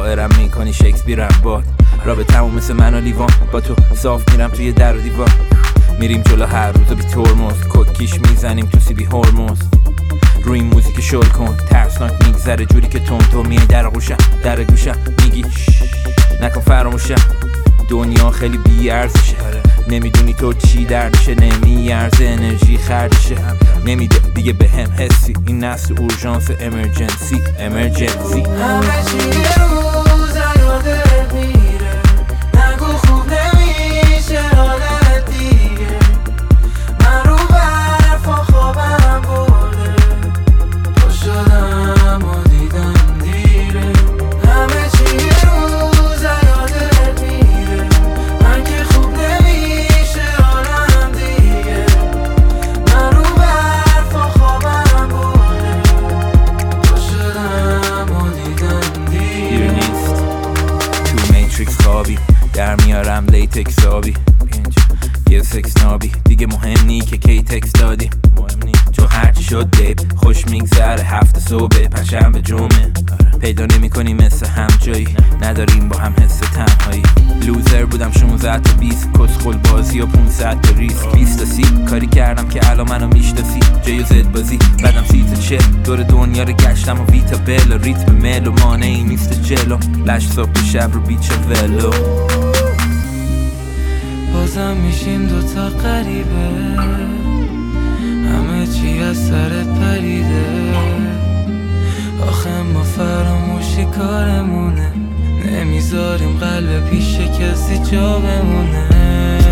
شاعرم میکنی شکسپیرم باد رابطمون مثل من و لیوان با تو صاف میرم توی در و دیوار میریم جلو هر روز بی ترمز ککیش میزنیم تو سیبی هرمز روی این موزیک شل کن ترسناک میگذره جوری که تو میای در گوشم میگی نکن فراموشم دنیا خیلی بی ارزشه نمیدونی تو چی دردشه نمیارزه انرژی خردشه نمیده دیگه به هم حسی این نسل اورژانس امرجنسی همه چی روز یادت میره نگو خوب نمیشه حالت دیگه من رو برف و خوابم برده تو شدم و دیدم دیره همه چی روز یادت میره من که خوب نمیشه حالم دیگه من رو برف و خوابم برده تو شدم و دیدم دیره نیست تو میتریکس خوابی در میارم لیتکس آبی یه سکس نابی دیگه مهم نی که کی تکس دادی تو هرچی شد بیب خوش میگذره هفته صبح پنجشنبه جمعه پیدا نمی کنی مثل هم جایی نداریم با هم حس تنهایی لوزر بودم 16 تا 20 کسخل بازی و 500 تا ریس 20 تا 30 کاری کردم که الان منو میشناسی جی و زد بازی بعدم 30 تا 40 دور دنیا رو گشتم و ویتا بل و ریتم مل و مانعی نیست جلو لش صبح شب رو بیچ ولو بازم میشیم دوتا غریبه همه چی از سرت پریده آخه ما فراموشی کارمونه نمیذاریم قلب پیش کسی جا بمونه